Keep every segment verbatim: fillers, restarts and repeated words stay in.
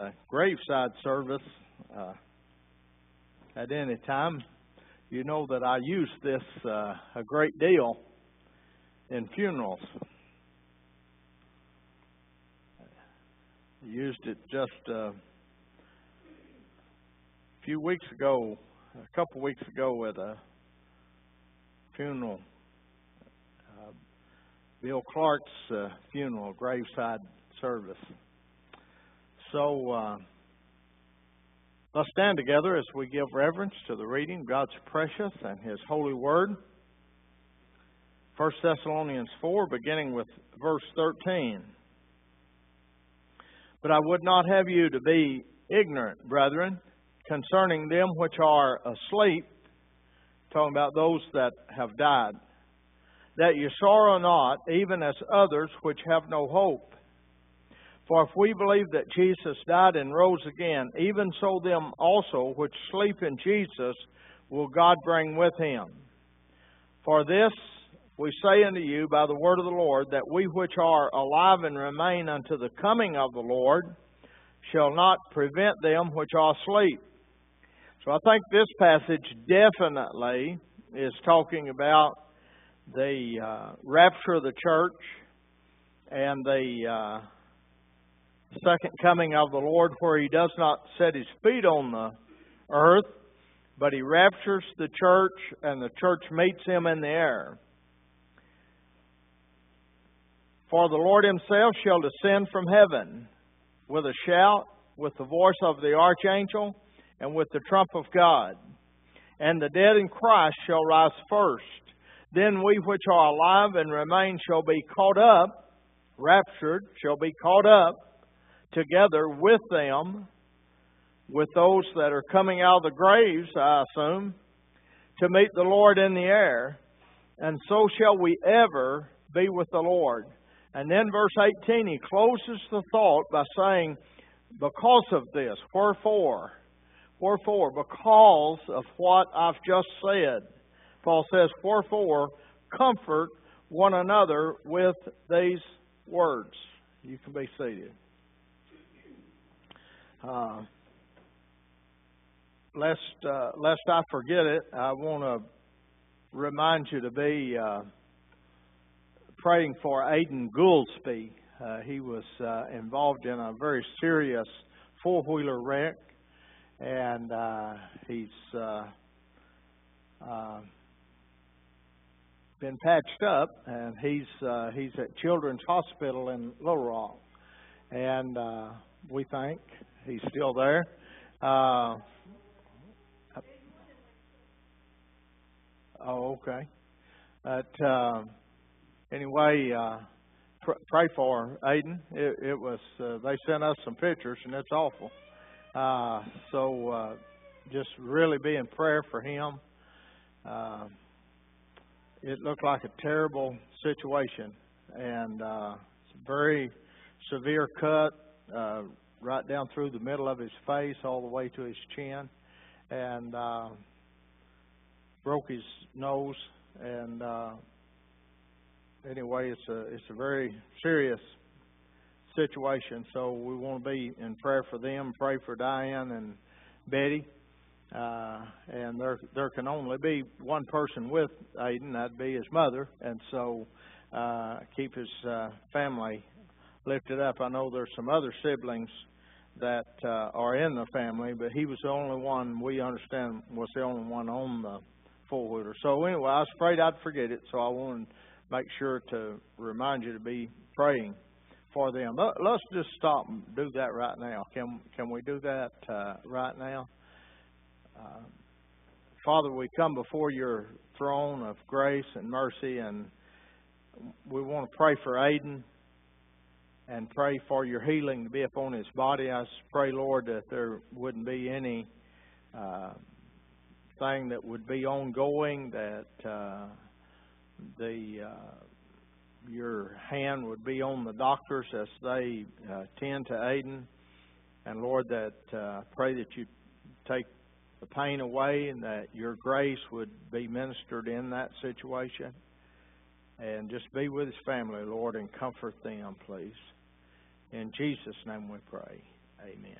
a graveside service uh, at any time, you know that I use this uh, a great deal in funerals. I used it just uh, a few weeks ago, a couple weeks ago at a funeral, uh, Bill Clark's uh, funeral, graveside service. So uh, let's stand together as we give reverence to the reading of God's precious and His holy word. First Thessalonians four, beginning with verse thirteen. But I would not have you to be ignorant, brethren, concerning them which are asleep, talking about those that have died, that you sorrow not, even as others which have no hope. For if we believe that Jesus died and rose again, even so them also which sleep in Jesus will God bring with Him. For this we say unto you by the word of the Lord, that we which are alive and remain unto the coming of the Lord shall not prevent them which are asleep. So I think this passage definitely is talking about the uh, rapture of the church and the uh, second coming of the Lord, where He does not set His feet on the earth, but He raptures the church and the church meets Him in the air. For the Lord Himself shall descend from heaven with a shout, with the voice of the archangel, and with the trump of God. And the dead in Christ shall rise first. Then we which are alive and remain shall be caught up, raptured, shall be caught up together with them, with those that are coming out of the graves, I assume, to meet the Lord in the air. And so shall we ever be with the Lord. And then verse eighteen, he closes the thought by saying, because of this, wherefore, wherefore, because of what I've just said, Paul says, wherefore, comfort one another with these words. You can be seated. Uh, lest, uh, lest I forget it, I want to remind you to be uh, praying for Aiden Goolsby. Uh, he was uh, involved in a very serious four-wheeler wreck, and uh, he's uh, uh, been patched up, and he's uh, he's at Children's Hospital in Little Rock, and uh, we think he's still there. Uh, oh, okay. But uh, anyway, uh, pr- pray for Aiden. It, it was uh, they sent us some pictures, and it's awful. Uh, so uh, just really be in prayer for him. Uh, it looked like a terrible situation, and uh, it's a very severe cut. Uh, right down through the middle of his face all the way to his chin, and uh, broke his nose. And uh, anyway, it's a it's a very serious situation. So we want to be in prayer for them. Pray for Diane and Betty. Uh, and there there can only be one person with Aiden. That'd be his mother. And so uh, keep his uh, family lifted up. I know there's some other siblings that uh, are in the family, but he was the only one, we understand, was the only one on the four-wheeler. So anyway, I was afraid I'd forget it, so I wanted to make sure to remind you to be praying for them. Let's just stop and do that right now. Can can we do that uh, right now? Uh, Father, we come before your throne of grace and mercy, and we want to pray for Aiden and pray for your healing to be upon his body. I pray, Lord, that there wouldn't be any uh, thing that would be ongoing, that uh, the uh, your hand would be on the doctors as they uh, tend to Aiden. And, Lord, that uh, pray that you take the pain away and that your grace would be ministered in that situation. And just be with his family, Lord, and comfort them, please. In Jesus' name we pray. Amen.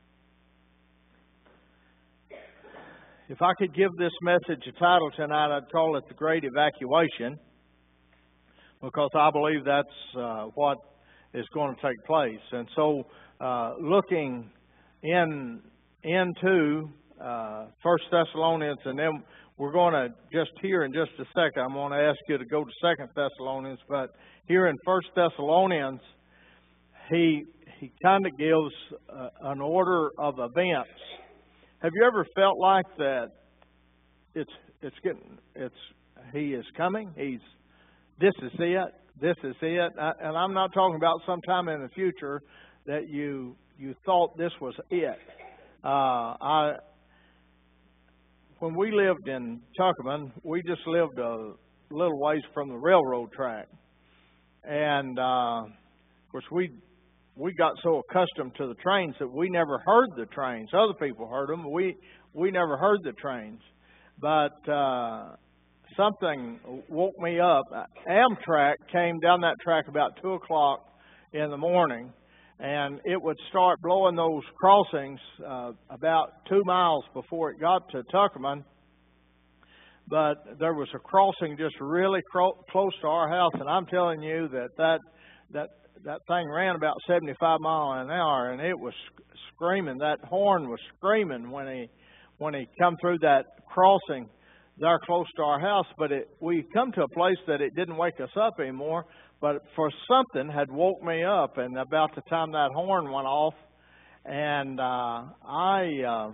If I could give this message a title tonight, I'd call it The Great Evacuation, because I believe that's uh, what is going to take place. And so, uh, looking in into uh, First Thessalonians, and then we're going to just here in just a second, I'm going to ask you to go to Second Thessalonians, but here in First Thessalonians, he he kind of gives uh, an order of events. Have you ever felt like that? It's it's getting it's he is coming. He's this is it. This is it. I, and I'm not talking about sometime in the future that you you thought this was it. Uh, I when we lived in Tuckerman, we just lived a little ways from the railroad track, and uh, of course we. We got so accustomed to the trains that we never heard the trains. Other people heard them. We we never heard the trains. But uh, something woke me up. Amtrak came down that track about two o'clock in the morning, and it would start blowing those crossings uh, about two miles before it got to Tuckerman. But there was a crossing just really cro- close to our house, and I'm telling you that that that That thing ran about seventy-five miles an hour, and it was screaming. That horn was screaming when he when he come through that crossing there close to our house. But it, we come to a place that it didn't wake us up anymore. But for something had woke me up, and about the time that horn went off, and uh, I, uh,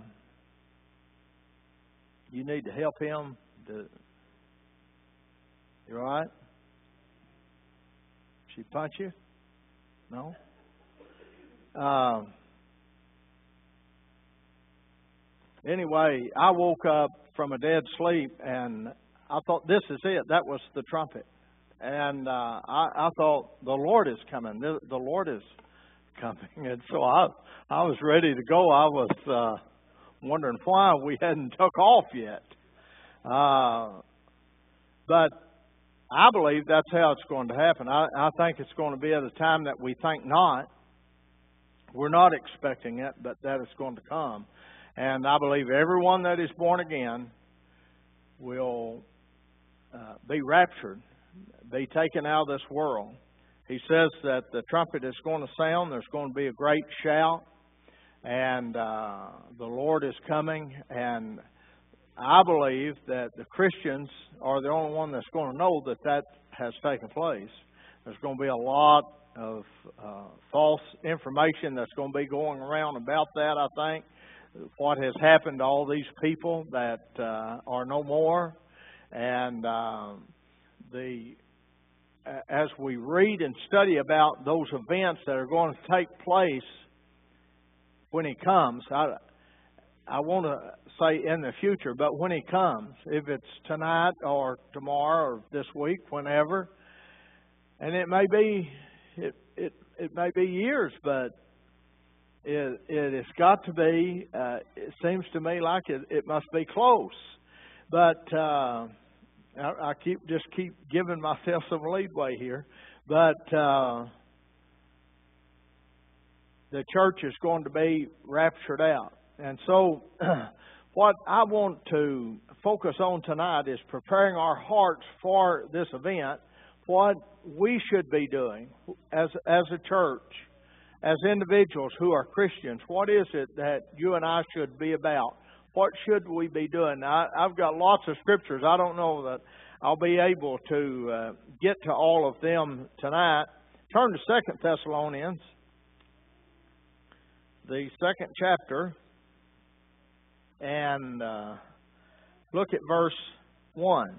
you need to help him. To, you all right? She punch you? No? Um, anyway, I woke up from a dead sleep, and I thought, this is it. That was the trumpet. And uh, I, I thought, the Lord is coming. The, the Lord is coming. And so I, I was ready to go. I was uh, wondering why we hadn't took off yet. Uh, but I believe that's how it's going to happen. I, I think it's going to be at a time that we think not. We're not expecting it, but that it's going to come. And I believe everyone that is born again will uh, be raptured, be taken out of this world. He says that the trumpet is going to sound. There's going to be a great shout. And uh, the Lord is coming. And I believe that the Christians are the only one that's going to know that that has taken place. There's going to be a lot of uh, false information that's going to be going around about that, I think. What has happened to all these people that uh, are no more. And uh, the as we read and study about those events that are going to take place when He comes, I, I want to say in the future, but when He comes, if it's tonight or tomorrow or this week, whenever, and it may be, it it, it may be years, but it it has got to be. Uh, it seems to me like it, it must be close, but uh, I, I keep just keep giving myself some leadway here, but uh, the church is going to be raptured out. And so what I want to focus on tonight is preparing our hearts for this event, what we should be doing as as a church, as individuals who are Christians. What is it that you and I should be about? What should we be doing? Now, I've got lots of scriptures. I don't know that I'll be able to uh, get to all of them tonight. Turn to Second Thessalonians, the second chapter. And uh, look at verse one.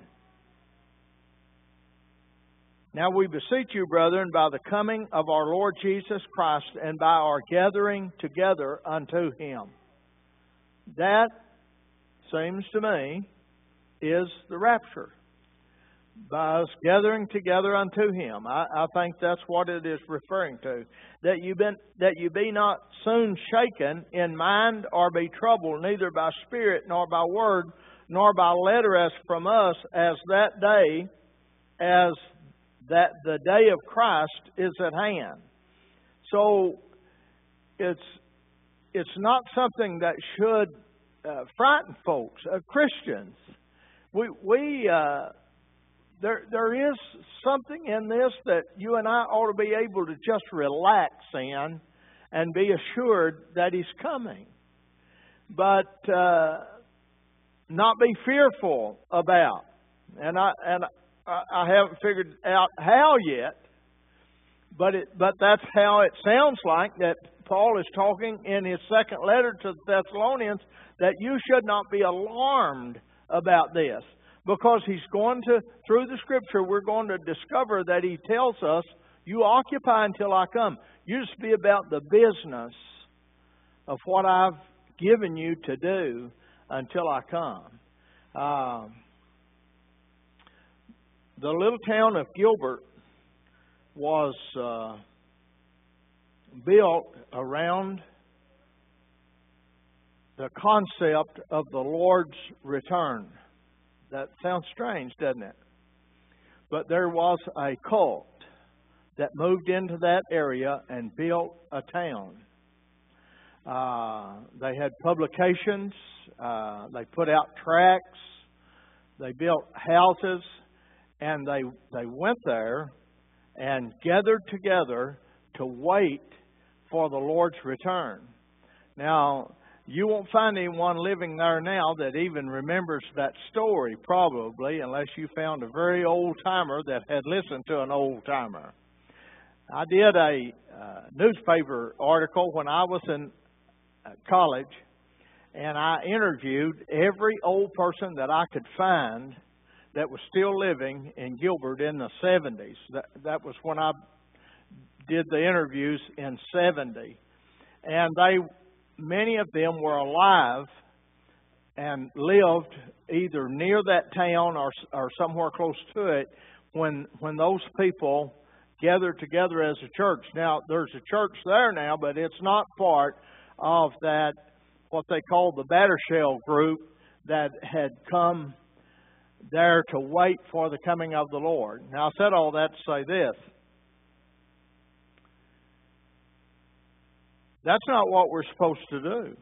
Now we beseech you, brethren, by the coming of our Lord Jesus Christ and by our gathering together unto Him. That seems to me is the rapture. By us gathering together unto Him. I, I think that's what it is referring to. That you been that you be not soon shaken in mind or be troubled, neither by spirit nor by word, nor by letter as from us, as that day, as that the day of Christ is at hand. So it's it's not something that should uh, frighten folks, uh, Christians. We we uh, there there is something in this that you and I ought to be able to just relax in and be assured that He's coming, but uh, not be fearful about. And I and I, I haven't figured out how yet, but it but that's how it sounds like that Paul is talking in his second letter to the Thessalonians, that you should not be alarmed about this, because he's going to, through the Scripture, we're going to discover that he tells us, you occupy until I come. You just be about the business of what I've given you to do until I come. Um, the little town of Gilbert was uh, built around the concept of the Lord's return. That sounds strange, doesn't it? But there was a cult that moved into that area and built a town. Uh, they had publications. Uh, they put out tracts. They built houses. And they they went there and gathered together to wait for the Lord's return. Now, you won't find anyone living there now that even remembers that story, probably, unless you found a very old-timer that had listened to an old-timer. I did a uh, newspaper article when I was in uh, college, and I interviewed every old person that I could find that was still living in Gilbert in the seventies. That, that was when I did the interviews in seventy. And they, many of them were alive and lived either near that town or, or somewhere close to it when, when those people gathered together as a church. Now, there's a church there now, but it's not part of that, what they call the Battershell group that had come there to wait for the coming of the Lord. Now, I said all that to say this. That's not what we're supposed to do.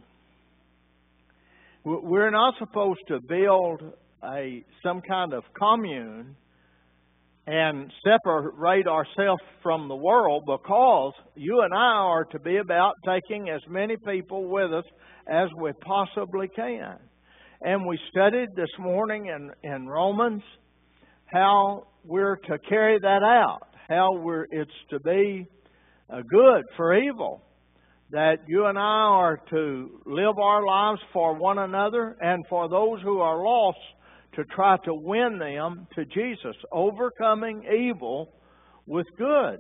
We're not supposed to build a some kind of commune and separate ourselves from the world, because you and I are to be about taking as many people with us as we possibly can. And we studied this morning in, in Romans how we're to carry that out, how we're it's to be uh, good for evil. That you and I are to live our lives for one another and for those who are lost, to try to win them to Jesus, overcoming evil with good.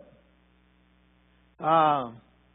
Uh,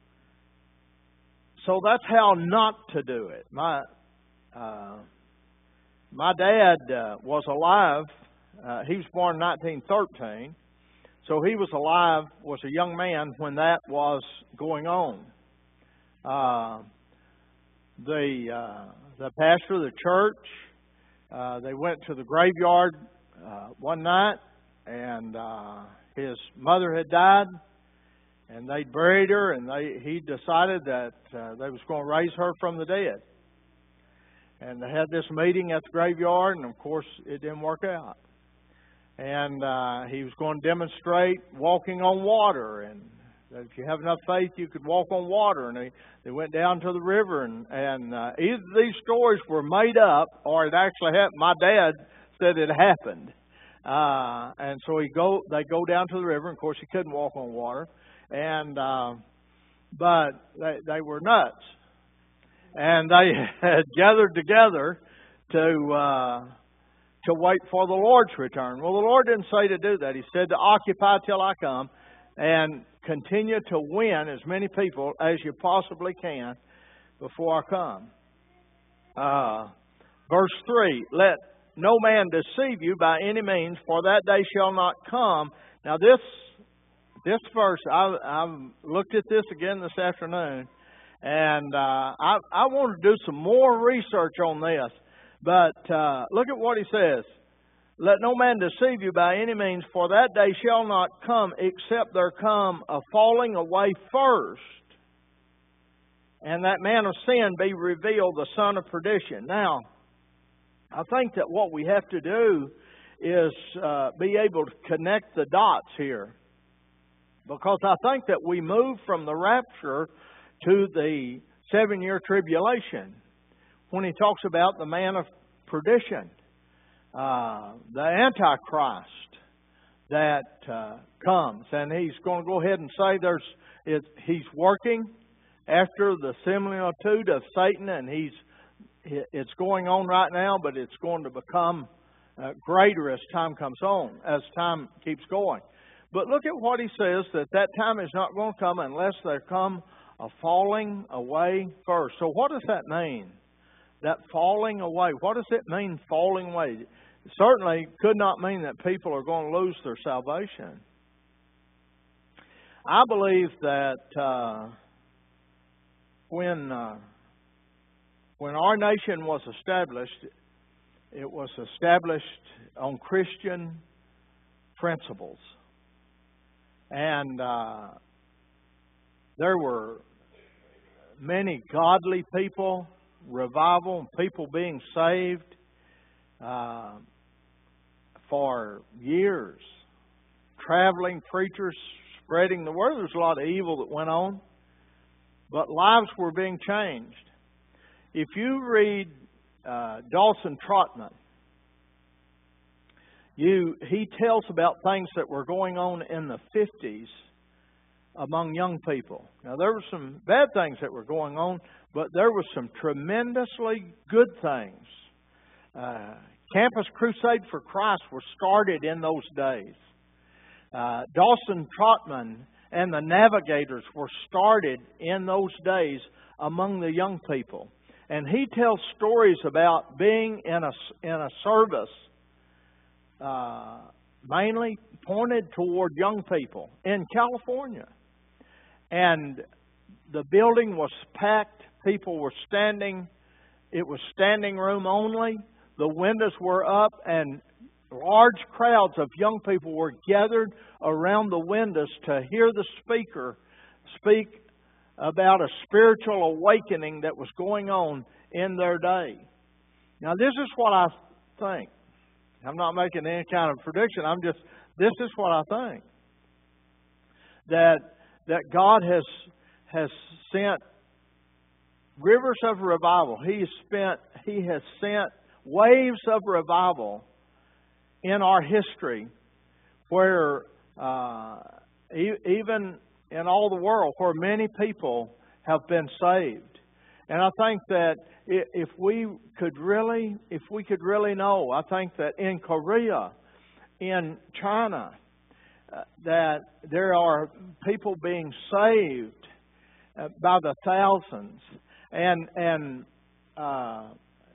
so that's how not to do it. My uh, my dad uh, was alive. Uh, he was born in nineteen thirteen, so he was alive, was a young man when that was going on. Uh, the uh, the pastor of the church, uh, they went to the graveyard uh, one night, and uh, his mother had died, and they buried her, and they he decided that uh, they was going to raise her from the dead. And they had this meeting at the graveyard, and of course it didn't work out. And uh, he was going to demonstrate walking on water, and if you have enough faith, you could walk on water. And they, they went down to the river, and, and uh, either these stories were made up or it actually happened. My dad said it happened. Uh, and so he go, they go down to the river. And of course, he couldn't walk on water. And uh, but they, they were nuts. And they had gathered together to uh, to wait for the Lord's return. Well, the Lord didn't say to do that. He said to occupy till I come, and continue to win as many people as you possibly can before I come. Uh, verse three, let no man deceive you by any means, for that day shall not come. Now this this verse, I, I've looked at this again this afternoon, and uh, I, I want to do some more research on this. But uh, look at what he says. Let no man deceive you by any means, for that day shall not come, except there come a falling away first, and that man of sin be revealed, the son of perdition. Now, I think that what we have to do is uh, be able to connect the dots here. Because I think that we move from the rapture to the seven-year tribulation when he talks about the man of perdition, uh, the Antichrist that uh, comes. And he's going to go ahead and say there's it, he's working after the similitude of Satan, and he's it's going on right now, but it's going to become uh, greater as time comes on, as time keeps going. But look at what he says, that that time is not going to come unless there come a falling away first. So what does that mean? That falling away. What does it mean, falling away? It certainly could not mean that people are going to lose their salvation. I believe that uh, when uh, when our nation was established, it was established on Christian principles. And uh, there were many godly people, revival, people being saved uh, for years. Traveling preachers spreading the word. There's a lot of evil that went on, but lives were being changed. If you read uh, Dawson Trotman, You, he tells about things that were going on in the fifties among young people. Now, there were some bad things that were going on, but there were some tremendously good things. Uh, Campus Crusade for Christ was started in those days. Uh, Dawson Trotman and the Navigators were started in those days among the young people. And he tells stories about being in a, in a service Uh, mainly pointed toward young people in California. And the building was packed. People were standing. It was standing room only. The windows were up, and large crowds of young people were gathered around the windows to hear the speaker speak about a spiritual awakening that was going on in their day. Now, this is what I think. I'm not making any kind of prediction. I'm just, this is what I think. That that God has has sent rivers of revival. He has spent He has sent waves of revival in our history, where uh, e- even in all the world, where many people have been saved. And I think that if we could really, if we could really know, I think that in Korea, in China, uh, that there are people being saved uh, by the thousands, and and uh,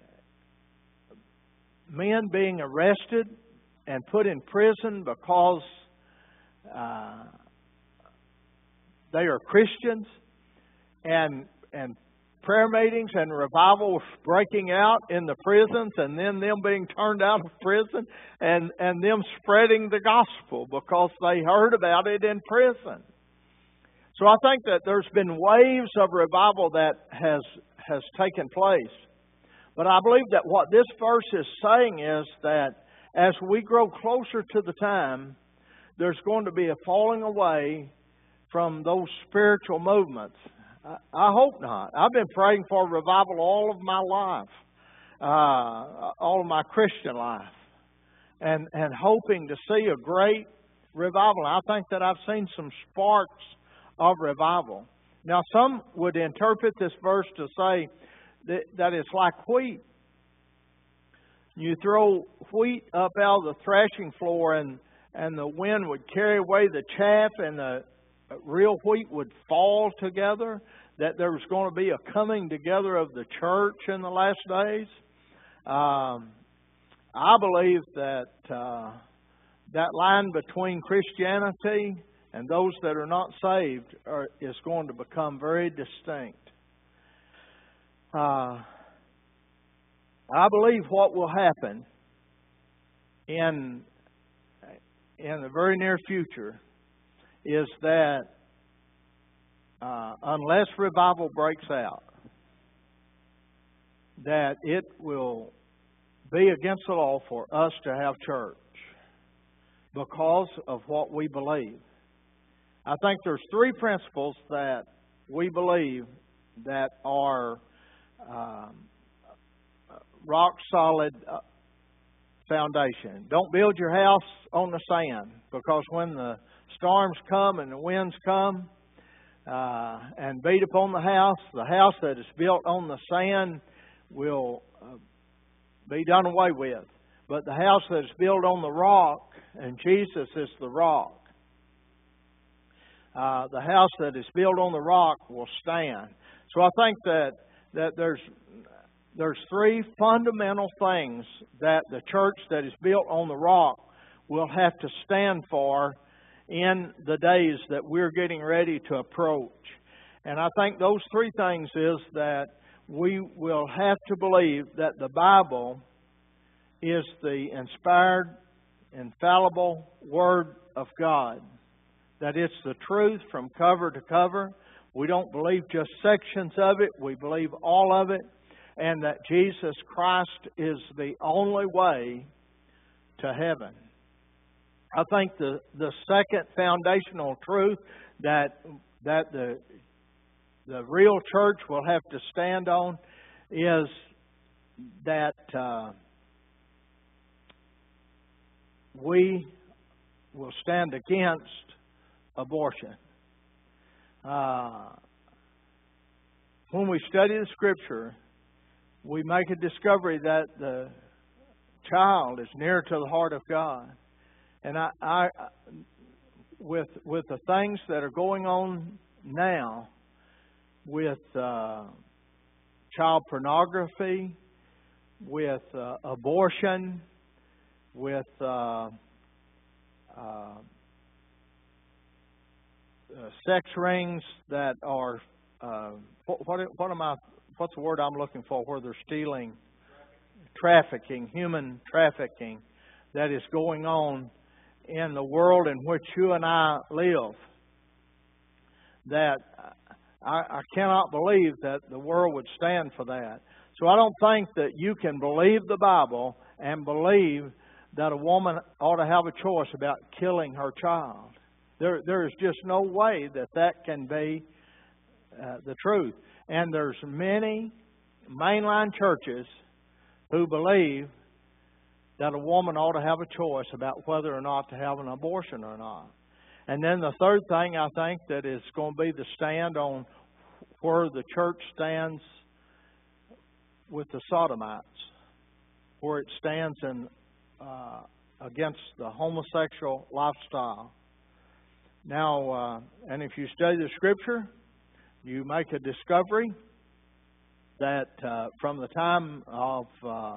men being arrested and put in prison because uh, they are Christians, and and prayer meetings and revival breaking out in the prisons, and then them being turned out of prison, and, and them spreading the gospel because they heard about it in prison. So I think that there's been waves of revival that has has taken place. But I believe that what this verse is saying is that as we grow closer to the time, there's going to be a falling away from those spiritual movements. I hope not. I've been praying for revival all of my life, uh, all of my Christian life, and and hoping to see a great revival. I think that I've seen some sparks of revival. Now, some would interpret this verse to say that, that it's like wheat. You throw wheat up out of the threshing floor, and, and the wind would carry away the chaff, and the real wheat would fall together, that there was going to be a coming together of the church in the last days. Um, I believe that uh, that line between Christianity and those that are not saved are, is going to become very distinct. Uh, I believe what will happen in in the very near future is that uh, unless revival breaks out, that it will be against the law for us to have church because of what we believe. I think there's three principles that we believe that are um, rock solid uh, foundation. Don't build your house on the sand, because when the storms come and the winds come uh, and beat upon the house, the house that is built on the sand will uh, be done away with. But the house that is built on the rock, and Jesus is the rock, uh, the house that is built on the rock will stand. So I think that that there's there's three fundamental things that the church that is built on the rock will have to stand for in the days that we're getting ready to approach. And I think those three things is that we will have to believe that the Bible is the inspired, infallible Word of God. That it's the truth from cover to cover. We don't believe just sections of it. We believe all of it. And that Jesus Christ is the only way to heaven. I think the, the second foundational truth that that the the real church will have to stand on is that uh, we will stand against abortion. Uh, when we study the Scripture, we make a discovery that the child is near to the heart of God. And I, I with with the things that are going on now, with uh, child pornography, with uh, abortion, with uh, uh, uh, sex rings that are uh, what, what what am I? What's the word I'm looking for? Where they're stealing, trafficking, human trafficking, that is going on in the world in which you and I live. That I, I cannot believe that the world would stand for that. So I don't think that you can believe the Bible and believe that a woman ought to have a choice about killing her child. There, there is just no way that that can be uh, the truth. And there's many mainline churches who believe that a woman ought to have a choice about whether or not to have an abortion or not. And then the third thing I think that is going to be the stand on where the church stands with the sodomites, where it stands in uh, against the homosexual lifestyle. Now, uh, and if you study the Scripture, you make a discovery that uh, from the time of uh, uh,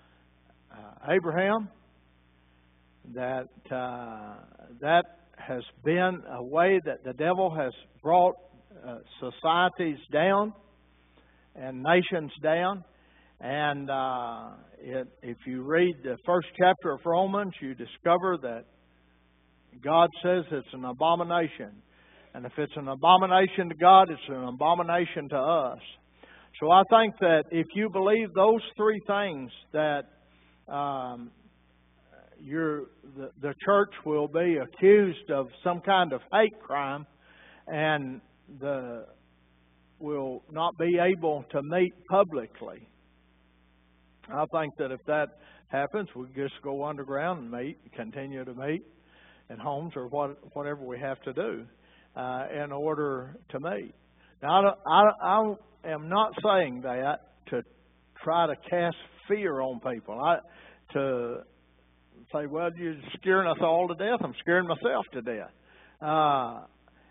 Abraham, that uh, that has been a way that the devil has brought uh, societies down and nations down. And uh, it, if you read the first chapter of Romans, you discover that God says it's an abomination. And if it's an abomination to God, it's an abomination to us. So I think that if you believe those three things, that um, you're, the, the church will be accused of some kind of hate crime and the, will not be able to meet publicly. I think that if that happens, we just go underground and meet, continue to meet in homes or what, whatever we have to do uh, in order to meet. Now, I, I, I am not saying that to try to cast fear on people. I, to say, well, you're scaring us all to death. I'm scaring myself to death. Uh,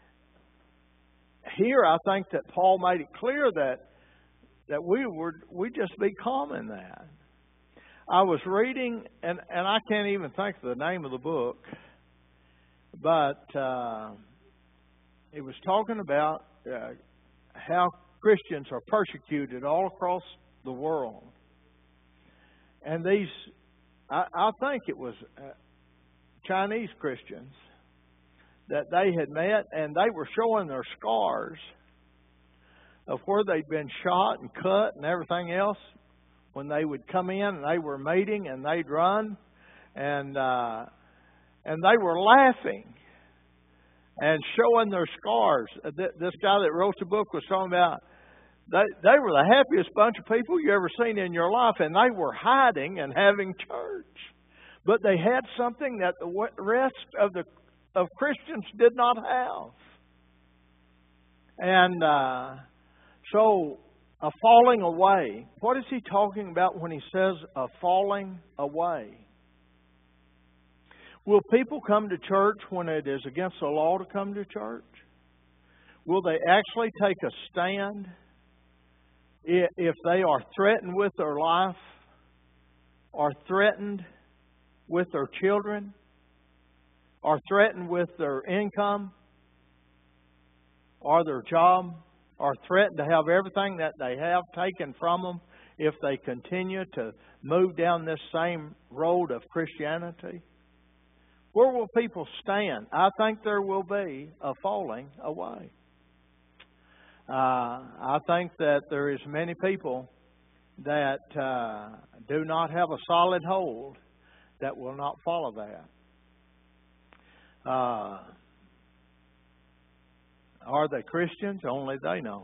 here, I think that Paul made it clear that that we would we just be calm in that. I was reading, and, and I can't even think of the name of the book, but uh, it was talking about uh, how Christians are persecuted all across the world. And these, I, I think it was uh, Chinese Christians that they had met, and they were showing their scars of where they'd been shot and cut and everything else when they would come in and they were mating and they'd run, and uh, and they were laughing and showing their scars. This guy that wrote the book was talking about they they were the happiest bunch of people you ever seen in your life, and they were hiding and having church, but they had something that the rest of the of Christians did not have. And uh, so a falling away. What is he talking about when he says a falling away? Will people come to church when it is against the law to come to church? Will they actually take a stand if they are threatened with their life, or threatened with their children, or threatened with their income, or their job, or threatened to have everything that they have taken from them if they continue to move down this same road of Christianity? Where will people stand? I think there will be a falling away. Uh, I think that there is many people that uh, do not have a solid hold that will not follow that. Uh, are they Christians? Only they know.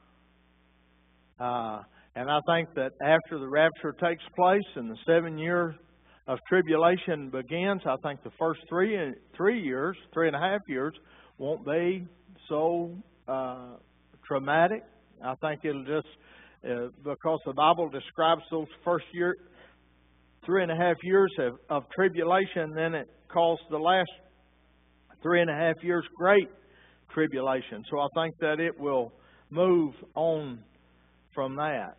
Uh, and I think that after the rapture takes place and the seven years of tribulation begins, I think the first three three years, three and a half years, won't be so uh, traumatic. I think it'll just uh, because the Bible describes those first year, three and a half years of, of tribulation, then it calls the last three and a half years great tribulation. So I think that it will move on from that.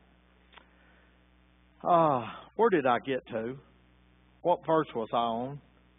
Uh, where did I get to? What verse was I on?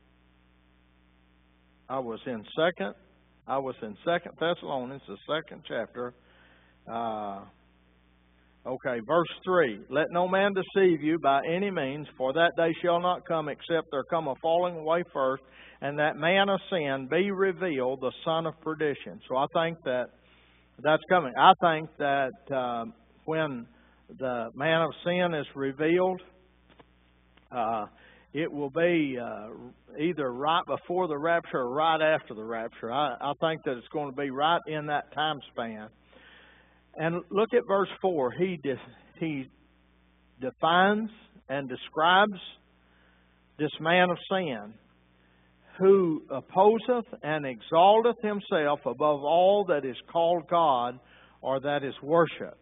I was in second. I was in Second Thessalonians, the second chapter. Uh, okay, verse three. Let no man deceive you by any means, for that day shall not come except there come a falling away first, and that man of sin be revealed, the son of perdition. So I think that that's coming. I think that uh, when the man of sin is revealed, uh, it will be uh, either right before the rapture or right after the rapture. I, I think that it's going to be right in that time span. And look at verse four. He de- he defines and describes this man of sin, who opposeth and exalteth himself above all that is called God or that is worshipped,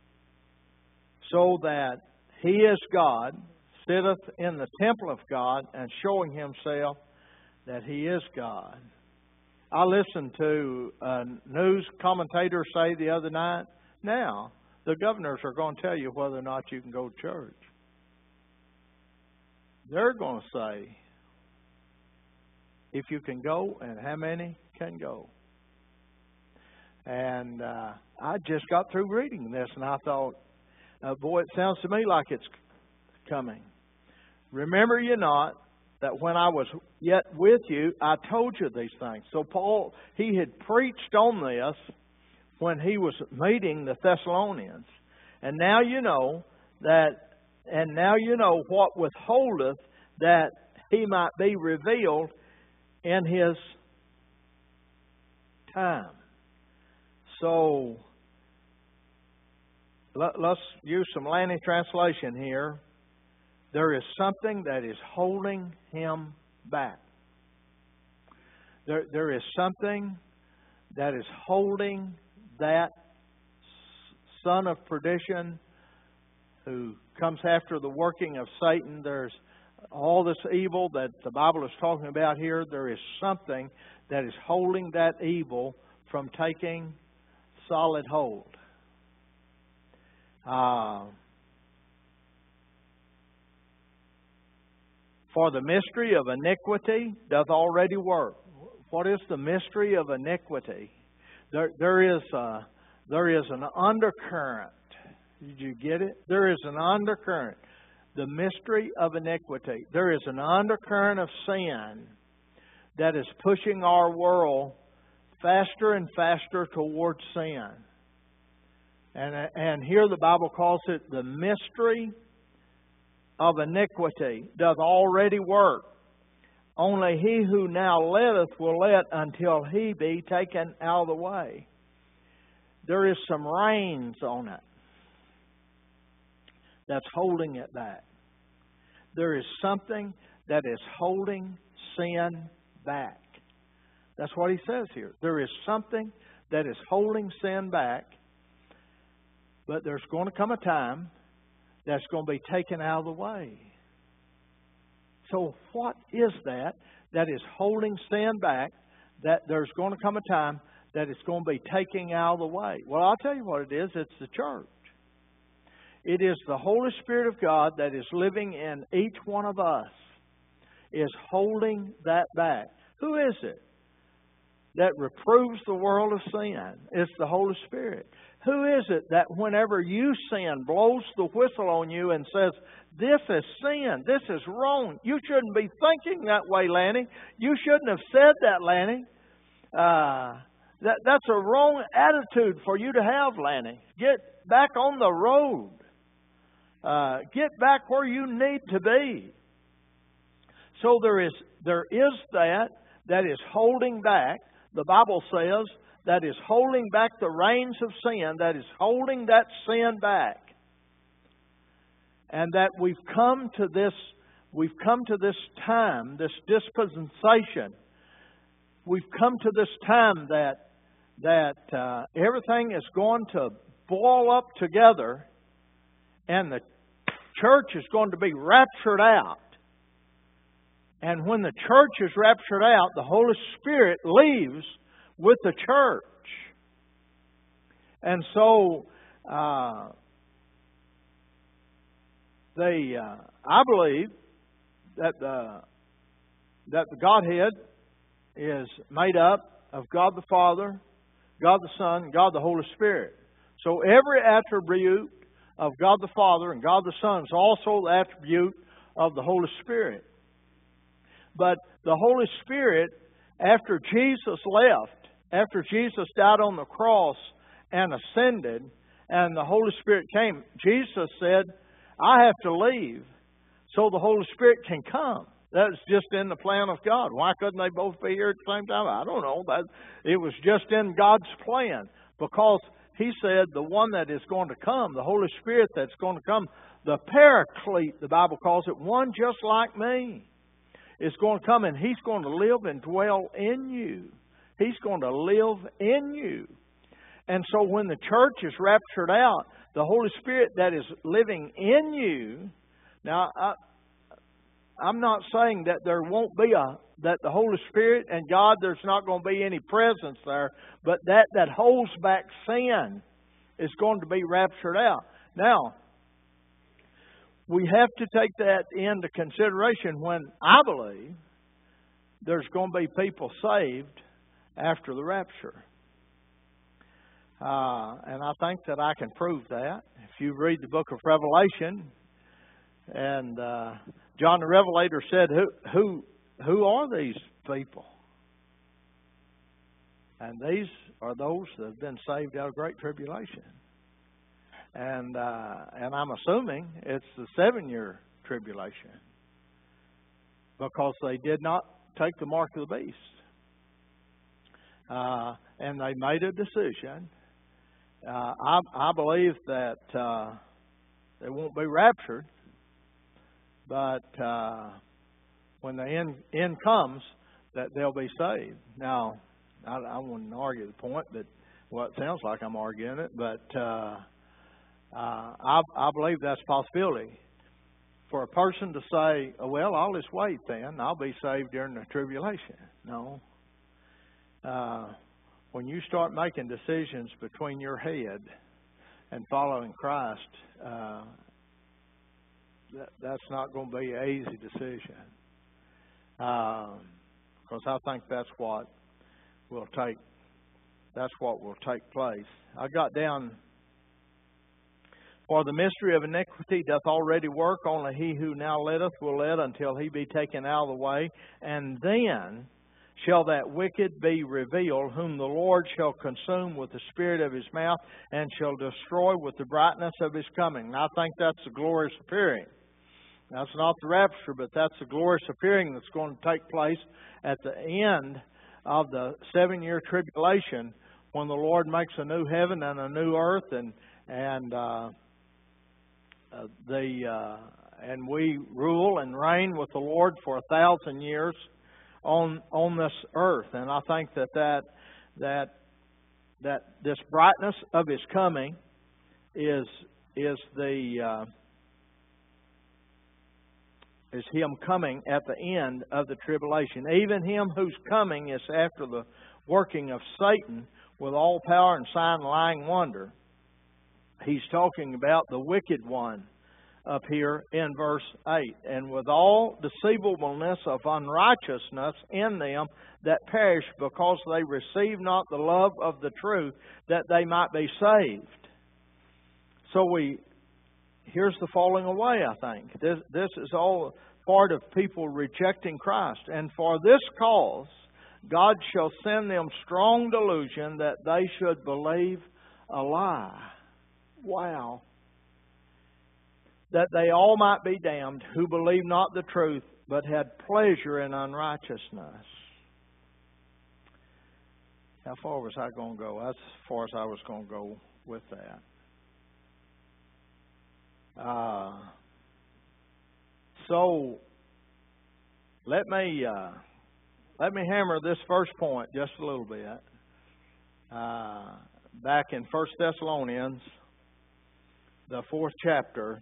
so that he is God, sitteth in the temple of God, and showing himself that he is God. I listened to a news commentator say the other night, now the governors are going to tell you whether or not you can go to church. They're going to say if you can go and how many can go. And uh, I just got through reading this and I thought, uh, boy, it sounds to me like it's coming. Remember you not that when I was yet with you, I told you these things. So Paul, he had preached on this when he was meeting the Thessalonians. And now you know that, and now you know what withholdeth that he might be revealed in his time. So let, let's use some Lanny translation here. There is something that is holding him back. There, there is something that is holding that son of perdition who comes after the working of Satan. There's all this evil that the Bible is talking about here. There is something that is holding that evil from taking solid hold. Uh, For the mystery of iniquity doth already work. What is the mystery of iniquity? There, there is a, there is an undercurrent. Did you get it? There is an undercurrent. The mystery of iniquity. There is an undercurrent of sin that is pushing our world faster and faster towards sin. And, and here the Bible calls it the mystery of iniquity doth already work. Only he who now letteth will let until he be taken out of the way. There is some reins on it that's holding it back. There is something that is holding sin back. That's what he says here. There is something that is holding sin back, but there's going to come a time that's going to be taken out of the way. So what is that that is holding sin back, that there's going to come a time that it's going to be taken out of the way? Well, I'll tell you what it is. It's the church. It is the Holy Spirit of God that is living in each one of us, is holding that back. Who is it that reproves the world of sin? It's the Holy Spirit. Who is it that whenever you sin, blows the whistle on you and says, this is sin, this is wrong, you shouldn't be thinking that way, Lanny. You shouldn't have said that, Lanny. Uh, that, that's a wrong attitude for you to have, Lanny. Get back on the road. Uh, get back where you need to be. So there is there is that that is holding back. The Bible says that is holding back the reins of sin, that is holding that sin back. And that we've come to this we've come to this time, this dispensation. We've come to this time that that uh, everything is going to boil up together, and the church is going to be raptured out. And when the church is raptured out, the Holy Spirit leaves with the church. And so, uh, they, uh, I believe that the that the Godhead is made up of God the Father, God the Son, and God the Holy Spirit. So every attribute of God the Father and God the Son is also the attribute of the Holy Spirit. But the Holy Spirit, after Jesus left, after Jesus died on the cross and ascended, and the Holy Spirit came, Jesus said, I have to leave so the Holy Spirit can come. That's just in the plan of God. Why couldn't they both be here at the same time? I don't know. But it was just in God's plan, because He said the one that is going to come, the Holy Spirit that's going to come, the Paraclete, the Bible calls it, one just like me, is going to come, and He's going to live and dwell in you. He's going to live in you. And so when the church is raptured out, the Holy Spirit that is living in you, now I, I'm not saying that there won't be a, that the Holy Spirit and God, there's not going to be any presence there, but that that holds back sin is going to be raptured out. Now, we have to take that into consideration when I believe there's going to be people saved after the rapture. Uh, and I think that I can prove that. If you read the book of Revelation, and uh, John the Revelator said, who, who, who are these people? And these are those that have been saved out of great tribulation. And uh, and I'm assuming it's the seven-year tribulation, because they did not take the mark of the beast. Uh, and they made a decision. Uh, I, I believe that uh, they won't be raptured, but uh, when the end, end comes, that they'll be saved. Now, I, I wouldn't argue the point, but well, it sounds like I'm arguing it, but uh, uh, I, I believe that's a possibility. For a person to say, oh, well, I'll just wait then, I'll be saved during the tribulation. No. Uh, when you start making decisions between your head and following Christ, uh, that, that's not going to be an easy decision. Because uh, I think that's what will take. That's what will take place. I got down. For the mystery of iniquity doth already work, only he who now letteth will let until he be taken out of the way. And then shall that wicked be revealed, whom the Lord shall consume with the spirit of His mouth, and shall destroy with the brightness of His coming. And I think that's the glorious appearing. That's not the rapture, but that's the glorious appearing that's going to take place at the end of the seven-year tribulation, when the Lord makes a new heaven and a new earth, and and uh, uh, the uh, and we rule and reign with the Lord for a thousand years on on this earth. And I think that that that that this brightness of His coming is is the uh, is Him coming at the end of the tribulation. Even Him whose coming is after the working of Satan with all power and sign, lying wonder. He's talking about the wicked one up here in verse eight. And with all deceivableness of unrighteousness in them that perish, because they receive not the love of the truth, that they might be saved. So we, here's the falling away, I think. This, this is all part of people rejecting Christ. And for this cause, God shall send them strong delusion, that they should believe a lie. Wow. That they all might be damned, who believe not the truth, but had pleasure in unrighteousness. How far was I going to go? That's as far as I was going to go with that. Uh, so, let me uh, let me hammer this first point just a little bit. Uh, back in First Thessalonians, the fourth chapter,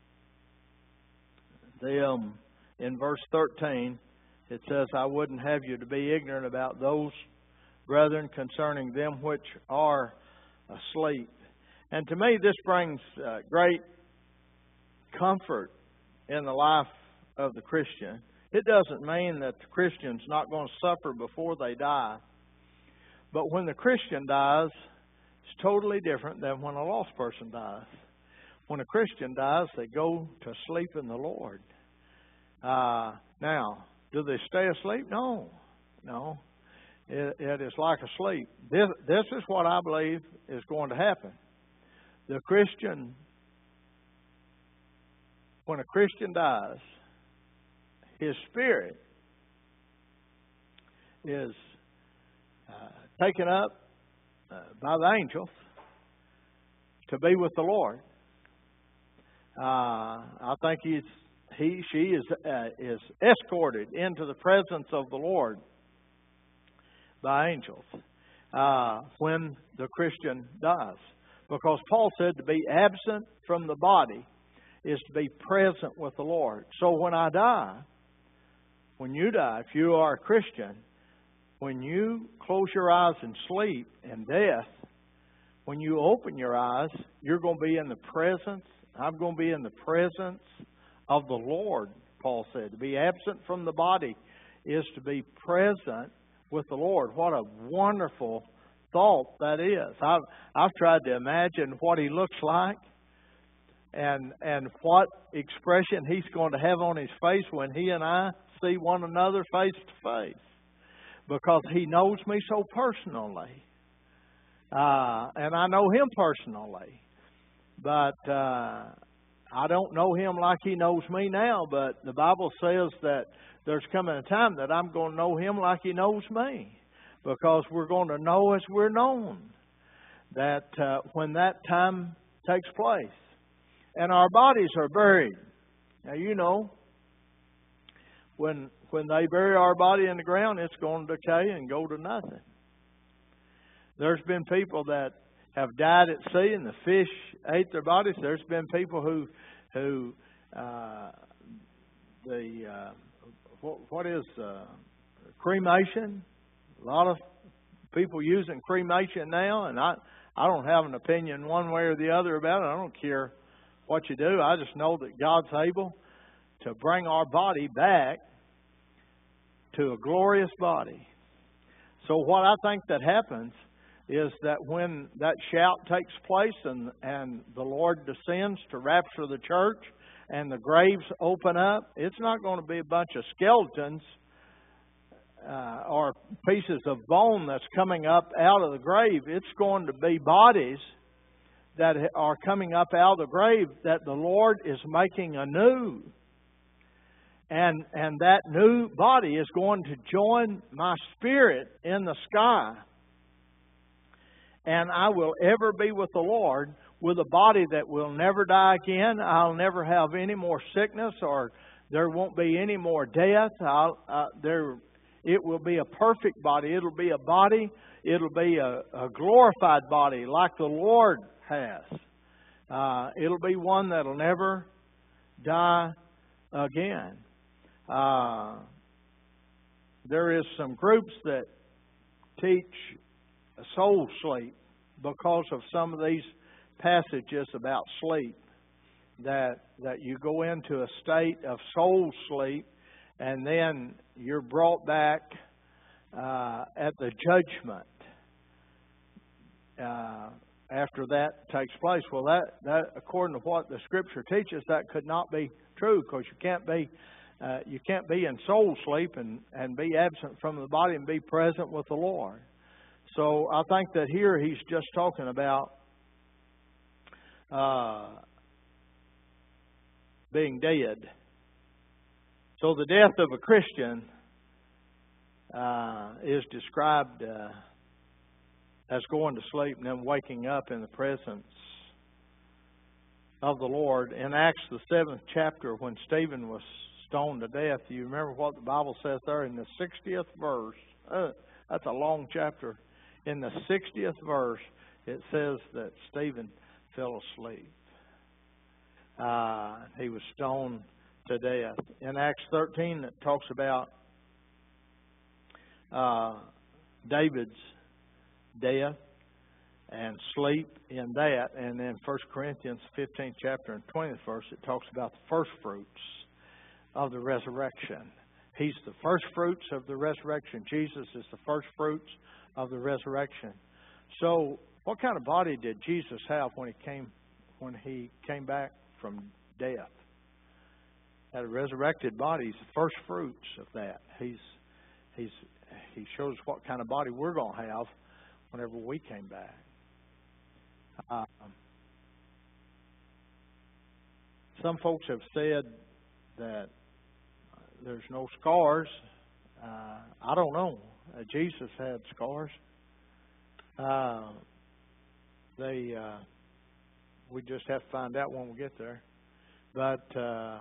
them in verse thirteen, it says, I wouldn't have you to be ignorant about those, brethren, concerning them which are asleep. And to me, this brings uh, great comfort in the life of the Christian. It doesn't mean that the Christian's not going to suffer before they die. But when the Christian dies, it's totally different than when a lost person dies. When a Christian dies, they go to sleep in the Lord. Uh, now, do they stay asleep? No. No. It, it is like asleep. This, this is what I believe is going to happen. The Christian, when a Christian dies, his spirit is uh, taken up uh, by the angels to be with the Lord. Uh, I think he's, he, she is uh, is escorted into the presence of the Lord by angels uh, when the Christian dies. Because Paul said to be absent from the body is to be present with the Lord. So when I die, when you die, if you are a Christian, when you close your eyes in sleep and death, when you open your eyes, you're going to be in the presence. I'm going to be in the presence of the Lord, Paul said. To be absent from the body is to be present with the Lord. What a wonderful thought that is. I've, I've tried to imagine what He looks like and, and what expression He's going to have on His face when He and I see one another face to face. Because He knows me so personally. Uh, and I know Him personally. But uh, I don't know Him like He knows me now. But the Bible says that there's coming a time that I'm going to know Him like He knows me. Because we're going to know as we're known. That uh, when that time takes place. And our bodies are buried. Now you know, when when they bury our body in the ground, it's going to decay and go to nothing. There's been people that have died at sea and the fish ate their bodies. There's been people who, who uh, the uh, what, what is uh, cremation? A lot of people using cremation now, and I I don't have an opinion one way or the other about it. I don't care what you do. I just know that God's able to bring our body back to a glorious body. So what I think that happens is that when that shout takes place and, and the Lord descends to rapture the church and the graves open up, it's not going to be a bunch of skeletons uh, or pieces of bone that's coming up out of the grave. It's going to be bodies that are coming up out of the grave that the Lord is making anew. And, and that new body is going to join my spirit in the sky. And I will ever be with the Lord with a body that will never die again. I'll never have any more sickness, or there won't be any more death. I'll, uh, there, it will be a perfect body. It'll be a body. It'll be a, a glorified body like the Lord has. Uh, it'll be one that'll never die again. Uh, there is some groups that teach soul sleep because of some of these passages about sleep, that that you go into a state of soul sleep and then you're brought back uh, at the judgment uh, after that takes place. Well, that, that according to what the Scripture teaches, that could not be true, because you can't be uh, you can't be in soul sleep and, and be absent from the body and be present with the Lord. So I think that here he's just talking about uh, being dead. So the death of a Christian uh, is described uh, as going to sleep and then waking up in the presence of the Lord. In Acts, the seventh chapter, when Stephen was stoned to death, you remember what the Bible says there in the sixtieth verse? Uh, that's a long chapter. In the sixtieth verse, it says that Stephen fell asleep. Uh, he was stoned to death. In Acts thirteen, it talks about uh, David's death and sleep in that. And then First Corinthians fifteenth chapter and twentieth verse, it talks about the first fruits of the resurrection. He's the first fruits of the resurrection. Jesus is the first fruits of the resurrection. So, what kind of body did Jesus have when he came when he came back from death? Had a resurrected body. He's the first fruits of that. He's he's he shows what kind of body we're going to have whenever we came back. Uh, some folks have said that there's no scars. Uh, I don't know. Uh, Jesus had scars. Uh, they, uh, we just have to find out when we get there. But uh,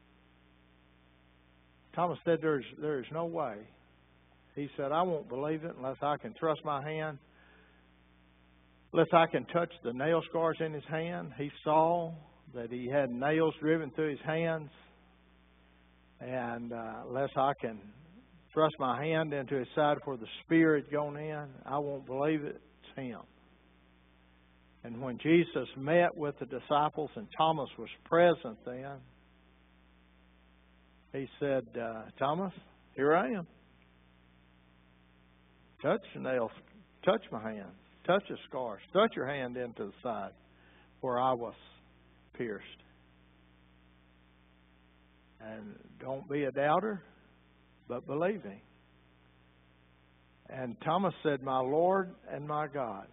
Thomas said, "There's, there's no way." He said, "I won't believe it unless I can thrust my hand, unless I can touch the nail scars in his hand." He saw that he had nails driven through his hands, and uh, unless I can thrust my hand into his side where the spear had gone in, I won't believe it. It's him. And when Jesus met with the disciples and Thomas was present then, he said, uh, "Thomas, here I am. Touch the nails. Touch my hand. Touch the scars. Touch your hand into the side where I was pierced. And don't be a doubter, but believing." And Thomas said, "My Lord and my God."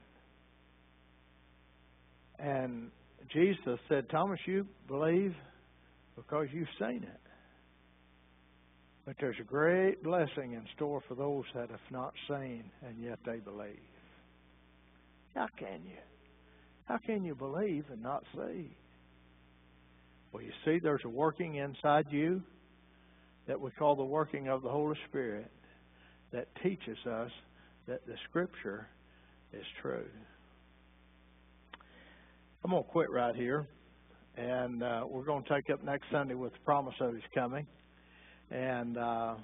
And Jesus said, "Thomas, you believe because you've seen it. But there's a great blessing in store for those that have not seen and yet they believe." How can you? How can you believe and not see? Well, you see, there's a working inside you that we call the working of the Holy Spirit that teaches us that the Scripture is true. I'm going to quit right here, and uh, we're going to take up next Sunday with the promise of His coming. And uh,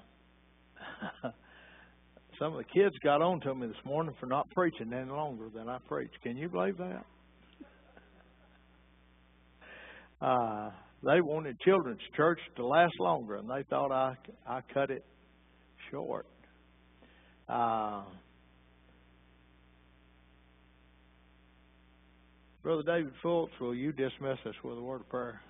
some of the kids got on to me this morning for not preaching any longer than I preached. Can you believe that? Uh, they wanted children's church to last longer, and they thought I, I cut it short. Uh, Brother David Fultz, will you dismiss us with a word of prayer?